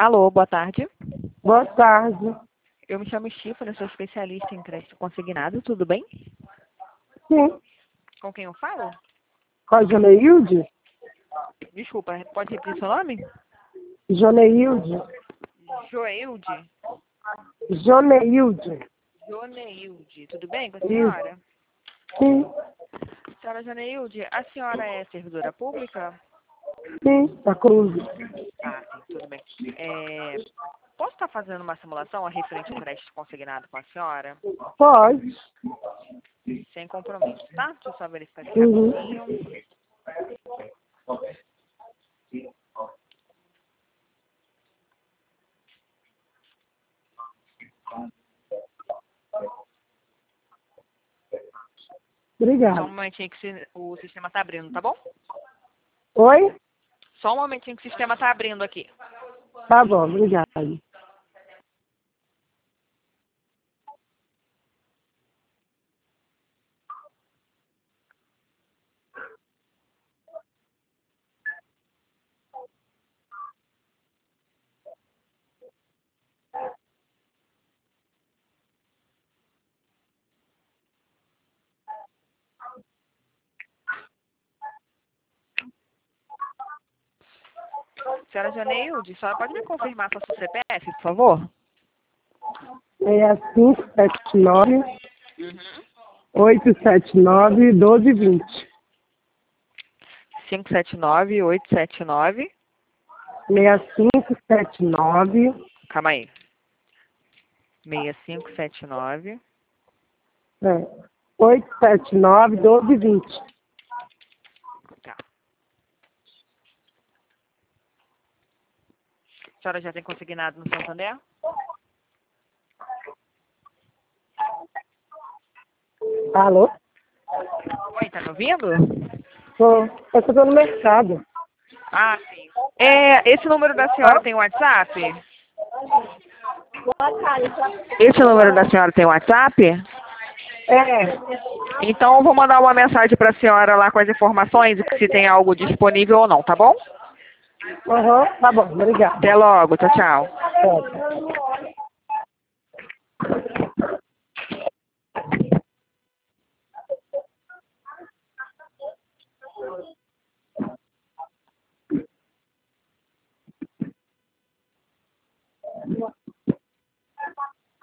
Alô, boa tarde. Boa tarde. Eu me chamo Stephanie, sou especialista em crédito consignado, tudo bem? Sim. Com quem eu falo? Com a Joneilde? Desculpa, pode repetir seu nome? Joneilde. Joilde. Joneilde. Joneilde, tudo bem com a Isso. senhora? Sim. Senhora Joneilde, a senhora é servidora pública? Sim, da Cruz. Ah, sim, tudo bem. Posso estar fazendo uma simulação a referente ao crédito consignado com a senhora? Pode. Sem compromisso, tá? Deixa eu só verificar aqui Uhum. rapidinho. Só um Obrigada. momentinho que o sistema está abrindo, tá bom? Oi? Só um momentinho que o sistema está abrindo aqui. Tá bom, obrigada. Senhora Janeilde, a senhora pode me confirmar sua CPF, por favor? É 579 Uhum. 879 1220. 579-879. 6579 Calma aí. 6579. 879 1220. Tá. A senhora já tem consignado no Santander? Alô? Oi, tá me ouvindo? Eu tô no mercado. Ah, sim. Esse número da senhora tem WhatsApp? Esse número da senhora tem WhatsApp? É. Então eu vou mandar uma mensagem para a senhora lá com as informações e se tem algo disponível ou não, tá bom? Tá bom, obrigada. Até logo, tchau, tchau. Tchau.